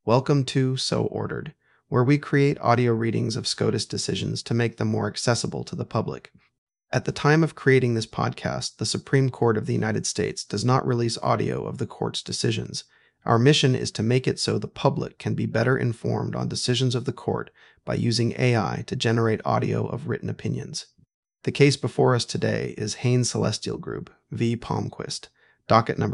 Welcome to So Ordered, where we create audio readings of SCOTUS decisions to make them more accessible to the public. At the time of creating this podcast, the Supreme Court of the United States does not release audio of the court's decisions. Our mission is to make it so the public can be better informed on decisions of the court by using AI to generate audio of written opinions. The case before us today is Hain Celestial Group v. Palmquist, docket number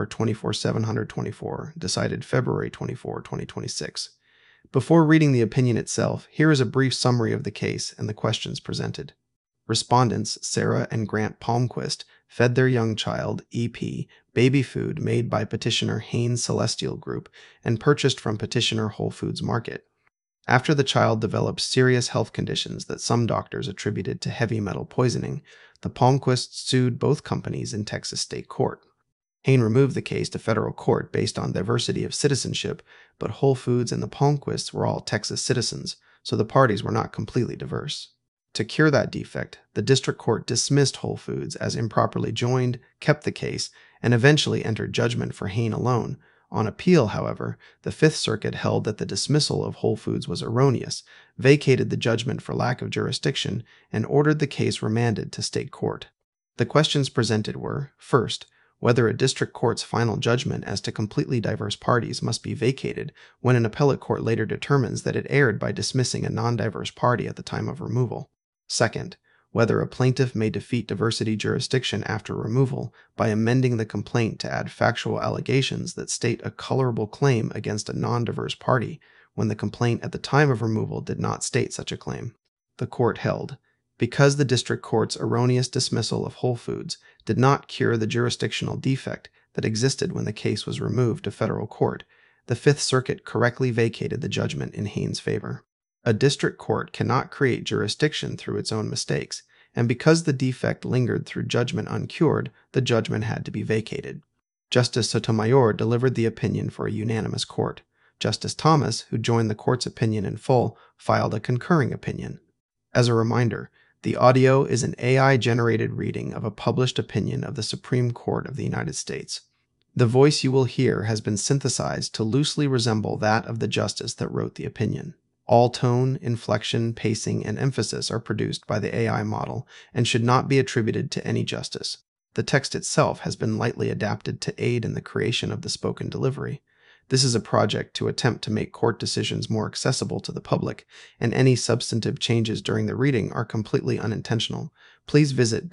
24724, decided February 24, 2026. Before reading the opinion itself, here is a brief summary of the case and the questions presented. Respondents, Sarah and Grant Palmquist, fed their young child, EP, baby food made by petitioner Hain Celestial Group and purchased from petitioner Whole Foods Market. After the child developed serious health conditions that some doctors attributed to heavy metal poisoning, the Palmquists sued both companies in Texas state court. Hain removed the case to federal court based on diversity of citizenship, but Whole Foods and the Palmquists were all Texas citizens, so the parties were not completely diverse. To cure that defect, the district court dismissed Whole Foods as improperly joined, kept the case, and eventually entered judgment for Hain alone. On appeal, however, the Fifth Circuit held that the dismissal of Whole Foods was erroneous, vacated the judgment for lack of jurisdiction, and ordered the case remanded to state court. The questions presented were, first, whether a district court's final judgment as to completely diverse parties must be vacated when an appellate court later determines that it erred by dismissing a non-diverse party at the time of removal. Second, whether a plaintiff may defeat diversity jurisdiction after removal by amending the complaint to add factual allegations that state a colorable claim against a non-diverse party when the complaint at the time of removal did not state such a claim. The court held, because the district court's erroneous dismissal of Whole Foods did not cure the jurisdictional defect that existed when the case was removed to federal court, the Fifth Circuit correctly vacated the judgment in Hain's favor. A district court cannot create jurisdiction through its own mistakes, and because the defect lingered through judgment uncured, the judgment had to be vacated. Justice Sotomayor delivered the opinion for a unanimous court. Justice Thomas, who joined the court's opinion in full, filed a concurring opinion. As a reminder, the audio is an AI-generated reading of a published opinion of the Supreme Court of the United States. The voice you will hear has been synthesized to loosely resemble that of the justice that wrote the opinion. All tone, inflection, pacing, and emphasis are produced by the AI model and should not be attributed to any justice. The text itself has been lightly adapted to aid in the creation of the spoken delivery. This is a project to attempt to make court decisions more accessible to the public, and any substantive changes during the reading are completely unintentional. Please visit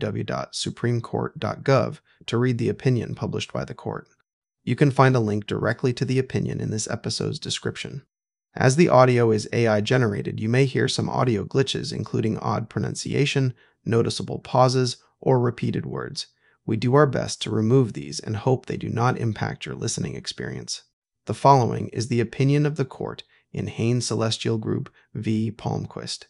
www.supremecourt.gov to read the opinion published by the court. You can find a link directly to the opinion in this episode's description. As the audio is AI generated, you may hear some audio glitches, including odd pronunciation, noticeable pauses, or repeated words. We do our best to remove these and hope they do not impact your listening experience. The following is the opinion of the court in Hain Celestial Group v. Palmquist.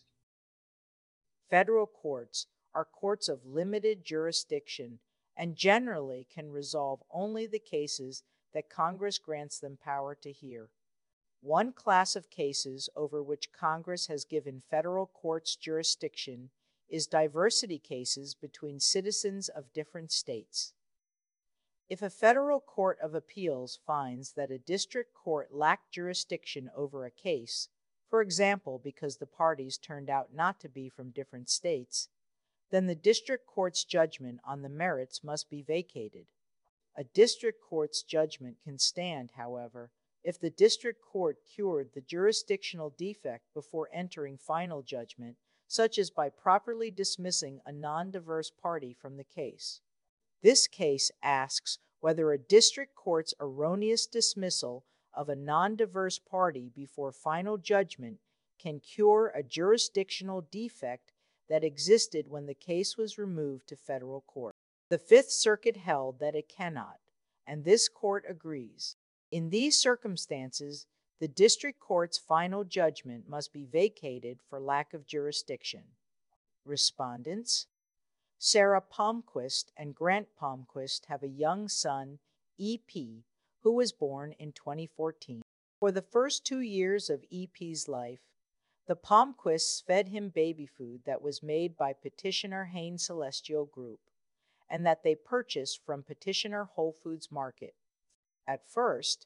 Federal courts are courts of limited jurisdiction and generally can resolve only the cases that Congress grants them power to hear. One class of cases over which Congress has given federal courts jurisdiction is diversity cases between citizens of different states. If a federal court of appeals finds that a district court lacked jurisdiction over a case, for example because the parties turned out not to be from different states, then the district court's judgment on the merits must be vacated. A district court's judgment can stand, however, if the district court cured the jurisdictional defect before entering final judgment, such as by properly dismissing a non-diverse party from the case. This case asks whether a district court's erroneous dismissal of a non-diverse party before final judgment can cure a jurisdictional defect that existed when the case was removed to federal court. The Fifth Circuit held that it cannot, and this court agrees. In these circumstances, the district court's final judgment must be vacated for lack of jurisdiction. Respondents: Sarah Palmquist and Grant Palmquist have a young son, EP, who was born in 2014. For the first 2 years of EP's life, the Palmquists fed him baby food that was made by petitioner Hain Celestial Group and that they purchased from petitioner Whole Foods Market. At first,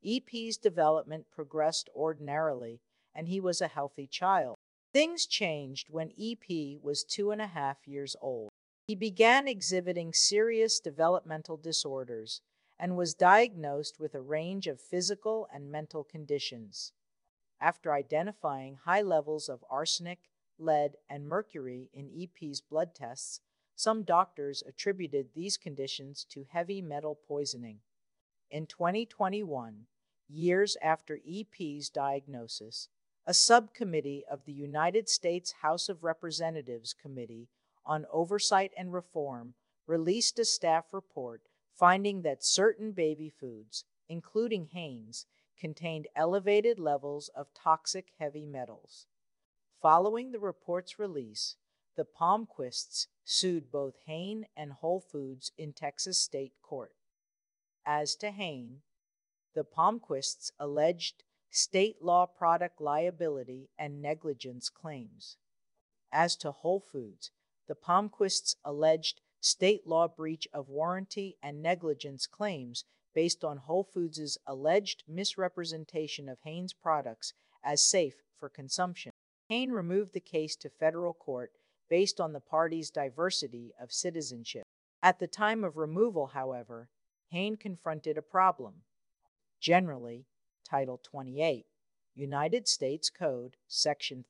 EP's development progressed ordinarily, and he was a healthy child. Things changed when EP was 2.5 years old. He began exhibiting serious developmental disorders and was diagnosed with a range of physical and mental conditions. After identifying high levels of arsenic, lead, and mercury in EP's blood tests, some doctors attributed these conditions to heavy metal poisoning. In 2021, years after EP's diagnosis, a subcommittee of the United States House of Representatives Committee on Oversight and Reform released a staff report finding that certain baby foods, including Hain's, contained elevated levels of toxic heavy metals. Following the report's release, the Palmquists sued both Hain and Whole Foods in Texas state court. As to Hain, the Palmquists alleged state law product liability and negligence claims. As to Whole Foods, the Palmquists alleged state law breach of warranty and negligence claims based on Whole Foods' alleged misrepresentation of Hain's products as safe for consumption. Hain removed the case to federal court based on the parties' diversity of citizenship. At the time of removal, however, Hain confronted a problem. Generally, Title 28, United States Code, Section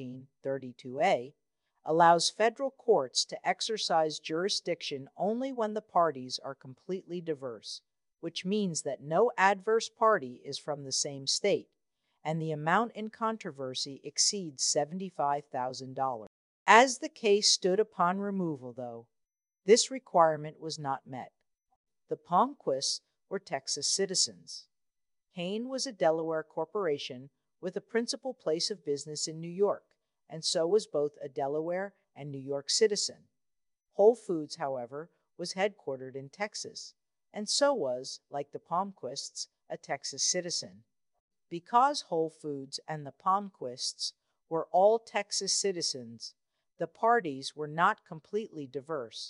1332A, allows federal courts to exercise jurisdiction only when the parties are completely diverse, which means that no adverse party is from the same state, and the amount in controversy exceeds $75,000. As the case stood upon removal, though, this requirement was not met. The Palmquists were Texas citizens. Hain was a Delaware corporation with a principal place of business in New York, and so was both a Delaware and New York citizen. Whole Foods, however, was headquartered in Texas, and so was, like the Palmquists, a Texas citizen. Because Whole Foods and the Palmquists were all Texas citizens, the parties were not completely diverse.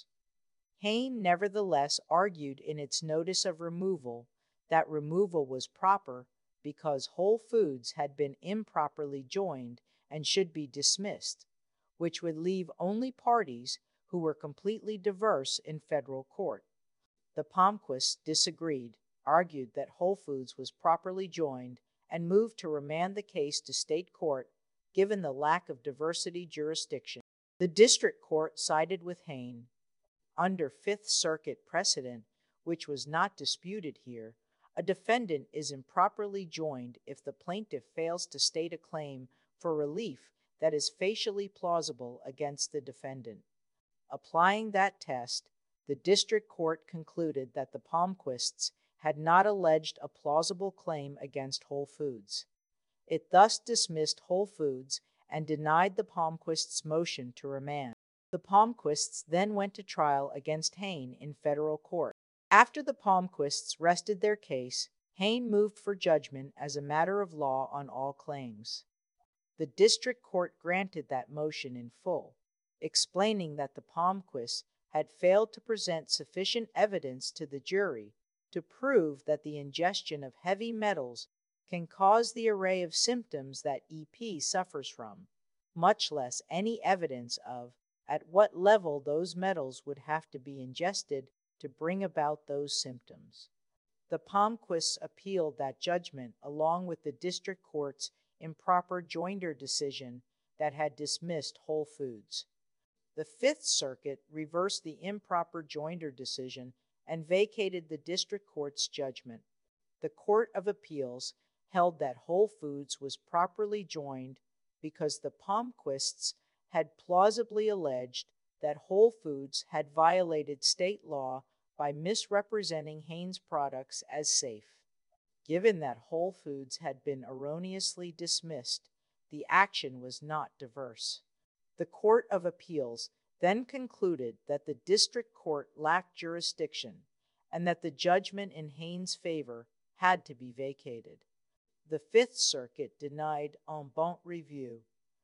Hain nevertheless argued in its notice of removal that removal was proper because Whole Foods had been improperly joined and should be dismissed, which would leave only parties who were completely diverse in federal court. The Palmquists disagreed, argued that Whole Foods was properly joined, and moved to remand the case to state court given the lack of diversity jurisdiction. The district court sided with Hain. Under Fifth Circuit precedent, which was not disputed here, a defendant is improperly joined if the plaintiff fails to state a claim for relief that is facially plausible against the defendant. Applying that test, the district court concluded that the Palmquists had not alleged a plausible claim against Whole Foods. It thus dismissed Whole Foods and denied the Palmquists' motion to remand. The Palmquists then went to trial against Hain in federal court. After the Palmquists rested their case, Hain moved for judgment as a matter of law on all claims. The district court granted that motion in full, explaining that the Palmquists had failed to present sufficient evidence to the jury to prove that the ingestion of heavy metals can cause the array of symptoms that EP suffers from, much less any evidence of at what level those metals would have to be ingested to bring about those symptoms. The Palmquists appealed that judgment along with the district court's improper joinder decision that had dismissed Whole Foods. The Fifth Circuit reversed the improper joinder decision and vacated the district court's judgment. The Court of Appeals held that Whole Foods was properly joined because the Palmquists had plausibly alleged that Whole Foods had violated state law by misrepresenting Hain's products as safe. Given that Whole Foods had been erroneously dismissed, the action was not diverse. The Court of Appeals then concluded that the district court lacked jurisdiction and that the judgment in Hain's favor had to be vacated. The Fifth Circuit denied en banc review.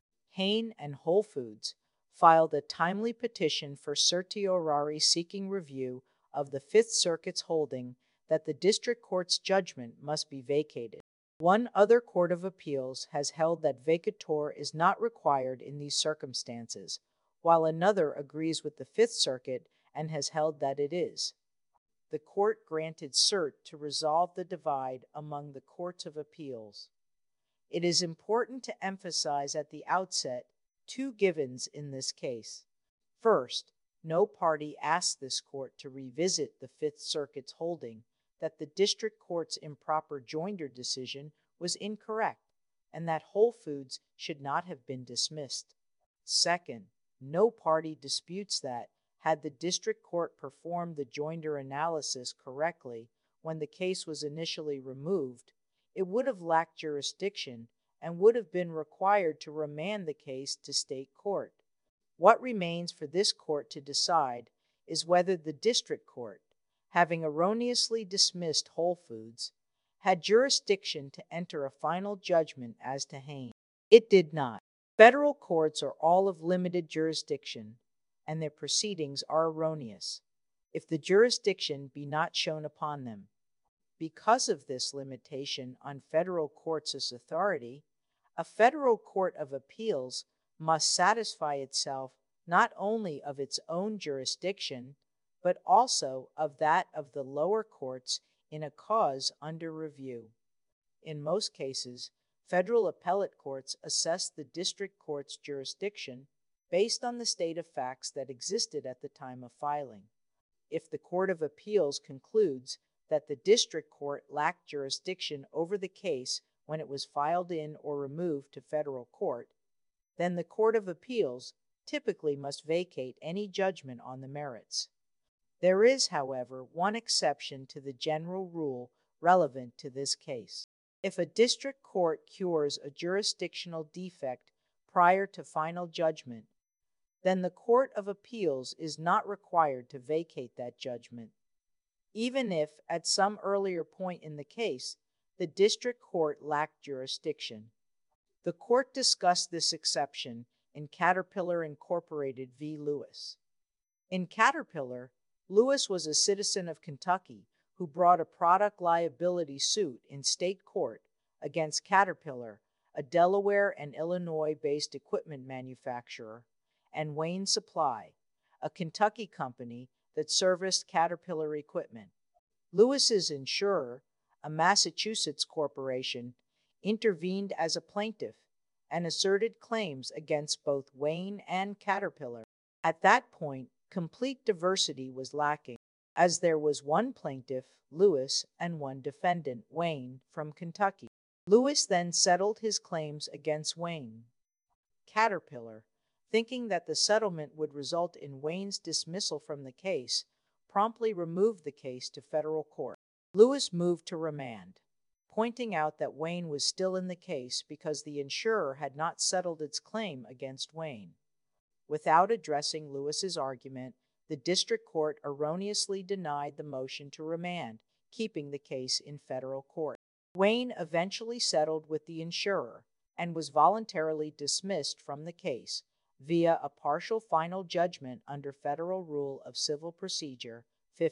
Hain and Whole Foods filed a timely petition for certiorari seeking review of the Fifth Circuit's holding that the district court's judgment must be vacated. One other court of appeals has held that vacatur is not required in these circumstances, while another agrees with the Fifth Circuit and has held that it is. The court granted cert to resolve the divide among the courts of appeals. It is important to emphasize at the outset two givens in this case. First, no party asked this court to revisit the Fifth Circuit's holding that the district court's improper joinder decision was incorrect and that Whole Foods should not have been dismissed. Second, no party disputes that, had the district court performed the joinder analysis correctly when the case was initially removed, it would have lacked jurisdiction and would have been required to remand the case to state court. What remains for this court to decide is whether the district court, having erroneously dismissed Whole Foods, had jurisdiction to enter a final judgment as to Hain. It did not. Federal courts are all of limited jurisdiction, and their proceedings are erroneous, if the jurisdiction be not shown upon them. Because of this limitation on federal courts' authority, a federal court of appeals must satisfy itself not only of its own jurisdiction, but also of that of the lower courts in a cause under review. In most cases, federal appellate courts assess the district court's jurisdiction based on the state of facts that existed at the time of filing. If the Court of Appeals concludes that the district court lacked jurisdiction over the case when it was filed in or removed to federal court, then the Court of Appeals typically must vacate any judgment on the merits. There is, however, one exception to the general rule relevant to this case. If a district court cures a jurisdictional defect prior to final judgment, then the Court of Appeals is not required to vacate that judgment, even if, at some earlier point in the case, the district court lacked jurisdiction. The court discussed this exception in Caterpillar Incorporated v. Lewis. In Caterpillar, Lewis was a citizen of Kentucky who brought a product liability suit in state court against Caterpillar, a Delaware and Illinois-based equipment manufacturer, and Wayne Supply, a Kentucky company that serviced Caterpillar equipment. Lewis's insurer, a Massachusetts corporation, intervened as a plaintiff and asserted claims against both Wayne and Caterpillar. At that point, complete diversity was lacking, as there was one plaintiff, Lewis, and one defendant, Wayne, from Kentucky. Lewis then settled his claims against Wayne. Caterpillar, thinking that the settlement would result in Wayne's dismissal from the case, promptly removed the case to federal court. Lewis moved to remand, pointing out that Wayne was still in the case because the insurer had not settled its claim against Wayne. Without addressing Lewis's argument, the district court erroneously denied the motion to remand, keeping the case in federal court. Wayne eventually settled with the insurer and was voluntarily dismissed from the case via a partial final judgment under Federal Rule of Civil Procedure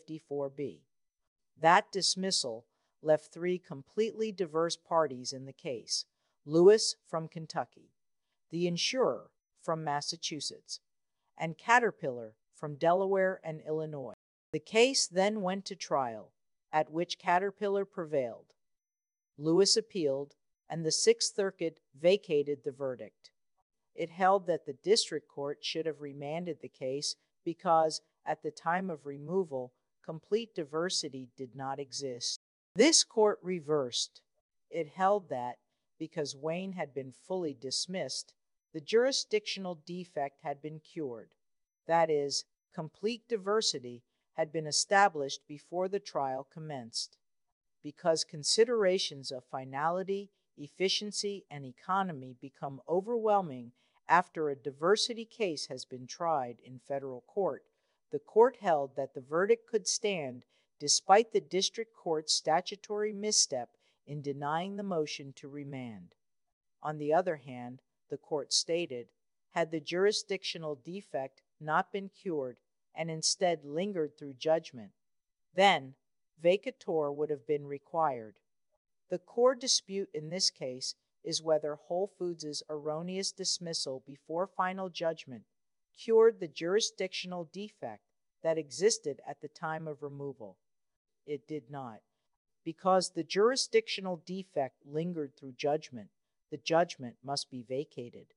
54B. That dismissal left three completely diverse parties in the case: Lewis from Kentucky, the insurer from Massachusetts, and Caterpillar from Delaware and Illinois. The case then went to trial, at which Caterpillar prevailed. Lewis appealed, and the Sixth Circuit vacated the verdict. It held that the district court should have remanded the case because, at the time of removal, complete diversity did not exist. This court reversed. It held that, because Wayne had been fully dismissed, the jurisdictional defect had been cured. That is, complete diversity had been established before the trial commenced. Because considerations of finality, efficiency, and economy become overwhelming after a diversity case has been tried in federal court, the court held that the verdict could stand despite the district court's statutory misstep in denying the motion to remand. On the other hand, the court stated, had the jurisdictional defect not been cured and instead lingered through judgment, then vacatur would have been required. The core dispute in this case is whether Whole Foods' erroneous dismissal before final judgment cured the jurisdictional defect that existed at the time of removal. It did not. Because the jurisdictional defect lingered through judgment, the judgment must be vacated.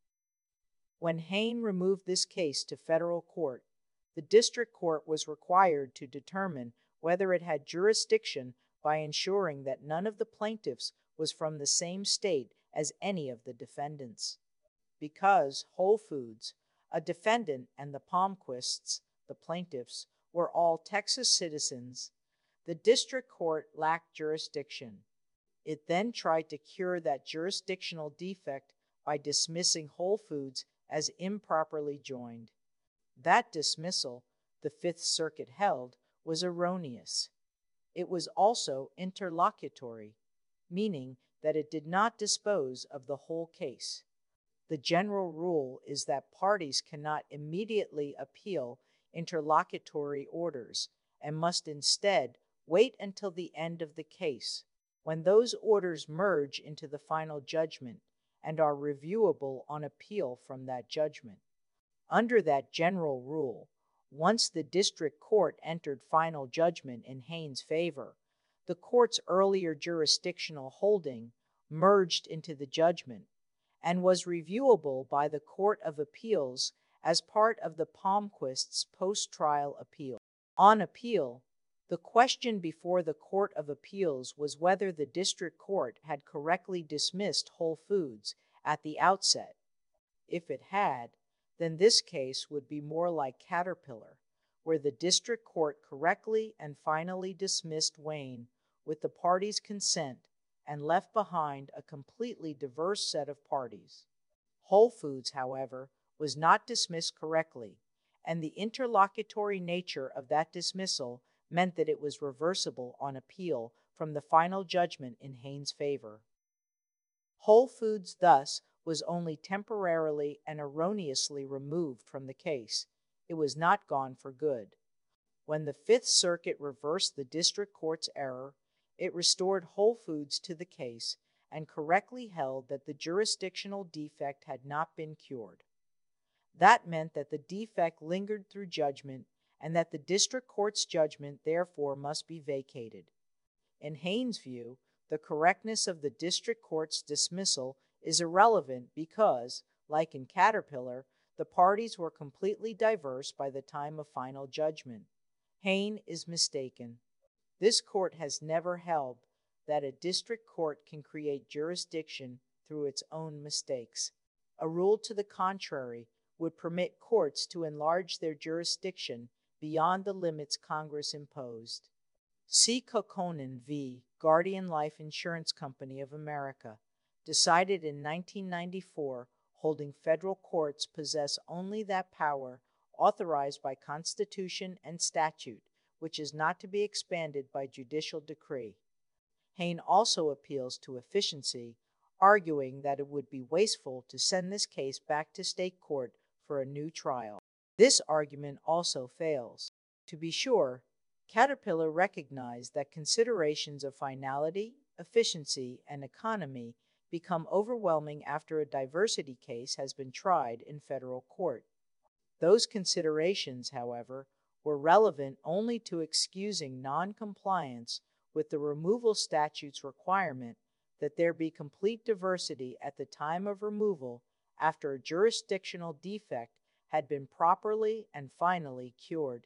When Hayne removed this case to federal court, the district court was required to determine whether it had jurisdiction by ensuring that none of the plaintiffs was from the same state as any of the defendants. Because Whole Foods, a defendant, and the Palmquists, the plaintiffs, were all Texas citizens, the district court lacked jurisdiction. It then tried to cure that jurisdictional defect by dismissing Whole Foods as improperly joined. That dismissal, the Fifth Circuit held, was erroneous. It was also interlocutory, meaning that it did not dispose of the whole case. The general rule is that parties cannot immediately appeal interlocutory orders and must instead wait until the end of the case, when those orders merge into the final judgment and are reviewable on appeal from that judgment. Under that general rule, once the district court entered final judgment in Hayne's favor, the court's earlier jurisdictional holding merged into the judgment and was reviewable by the Court of Appeals as part of the Palmquists' post-trial appeal. On appeal, the question before the Court of Appeals was whether the district court had correctly dismissed Whole Foods at the outset. If it had, then this case would be more like Caterpillar, where the district court correctly and finally dismissed Wayne with the parties' consent and left behind a completely diverse set of parties. Whole Foods, however, was not dismissed correctly, and the interlocutory nature of that dismissal meant that it was reversible on appeal from the final judgment in Hayne's favor. Whole Foods, thus, was only temporarily and erroneously removed from the case. It was not gone for good. When the Fifth Circuit reversed the district court's error, it restored Whole Foods to the case and correctly held that the jurisdictional defect had not been cured. That meant that the defect lingered through judgment and that the district court's judgment therefore must be vacated. In Hayne's view, the correctness of the district court's dismissal is irrelevant because, like in Caterpillar, the parties were completely diverse by the time of final judgment. Hayne is mistaken. This court has never held that a district court can create jurisdiction through its own mistakes. A rule to the contrary would permit courts to enlarge their jurisdiction beyond the limits Congress imposed. C. Kokkonen v. Guardian Life Insurance Company of America, decided in 1994, holding federal courts possess only that power authorized by Constitution and statute, which is not to be expanded by judicial decree. Hayne also appeals to efficiency, arguing that it would be wasteful to send this case back to state court for a new trial. This argument also fails. To be sure, Caterpillar recognized that considerations of finality, efficiency, and economy become overwhelming after a diversity case has been tried in federal court. Those considerations, however, were relevant only to excusing non-compliance with the removal statute's requirement that there be complete diversity at the time of removal after a jurisdictional defect had been properly and finally cured.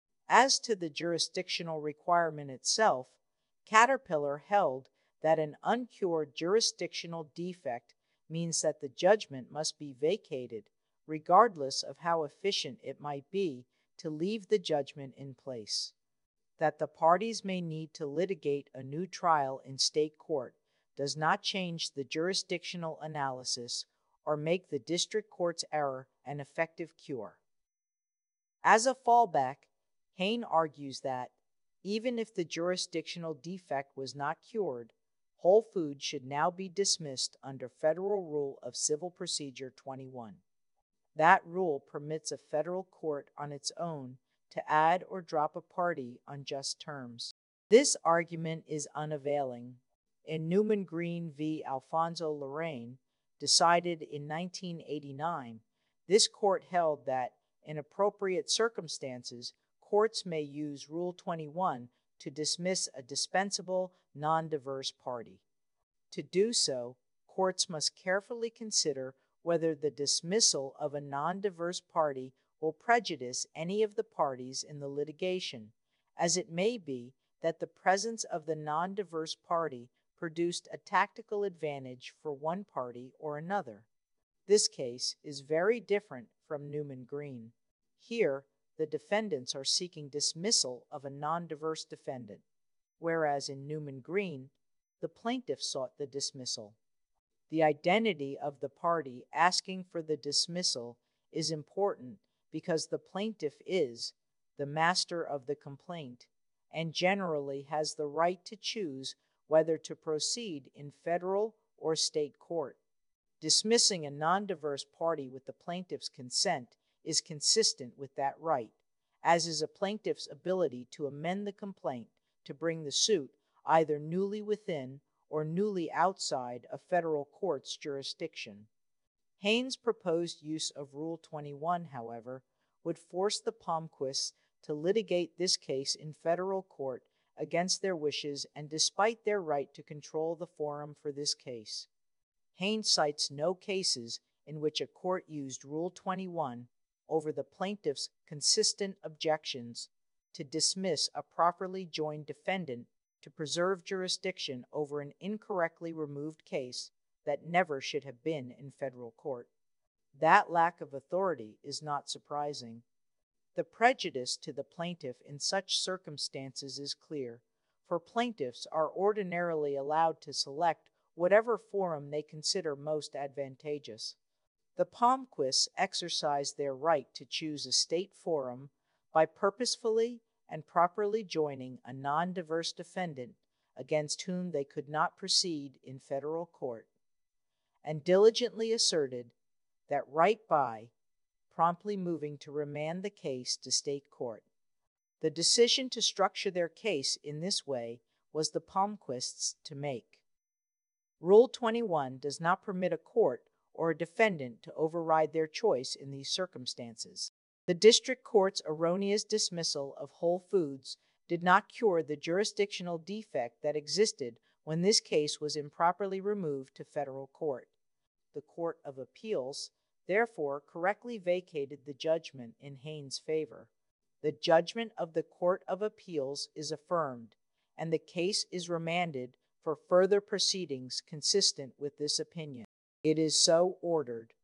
As to the jurisdictional requirement itself, Caterpillar held that an uncured jurisdictional defect means that the judgment must be vacated, regardless of how efficient it might be to leave the judgment in place. That the parties may need to litigate a new trial in state court does not change the jurisdictional analysis or make the district court's error an effective cure. As a fallback, Hayne argues that, even if the jurisdictional defect was not cured, Whole Foods should now be dismissed under Federal Rule of Civil Procedure 21. That rule permits a federal court on its own to add or drop a party on just terms. This argument is unavailing. In Newman Green v. Alfonso Lorraine, decided in 1989, this court held that, in appropriate circumstances, courts may use Rule 21 to dismiss a dispensable, non-diverse party. To do so, courts must carefully consider whether the dismissal of a non-diverse party will prejudice any of the parties in the litigation, as it may be that the presence of the non-diverse party produced a tactical advantage for one party or another. This case is very different from Newman Green. Here, the defendants are seeking dismissal of a non-diverse defendant, whereas in Newman Green, the plaintiff sought the dismissal. The identity of the party asking for the dismissal is important because the plaintiff is the master of the complaint and generally has the right to choose whether to proceed in federal or state court. Dismissing a non-diverse party with the plaintiff's consent is consistent with that right, as is a plaintiff's ability to amend the complaint to bring the suit either newly within or newly outside a federal court's jurisdiction. Haynes' proposed use of Rule 21, however, would force the Palmquists to litigate this case in federal court against their wishes and despite their right to control the forum for this case. Haynes cites no cases in which a court used Rule 21 over the plaintiff's consistent objections to dismiss a properly joined defendant to preserve jurisdiction over an incorrectly removed case that never should have been in federal court. That lack of authority is not surprising. The prejudice to the plaintiff in such circumstances is clear, for plaintiffs are ordinarily allowed to select whatever forum they consider most advantageous. The Palmquists exercise their right to choose a state forum by purposefully and properly joining a non-diverse defendant against whom they could not proceed in federal court, and diligently asserted that right by promptly moving to remand the case to state court. The decision to structure their case in this way was the Palmquists' to make. Rule 21 does not permit a court or a defendant to override their choice in these circumstances. The district court's erroneous dismissal of Whole Foods did not cure the jurisdictional defect that existed when this case was improperly removed to federal court. The Court of Appeals therefore correctly vacated the judgment in Haynes' favor. The judgment of the Court of Appeals is affirmed, and the case is remanded for further proceedings consistent with this opinion. It is so ordered.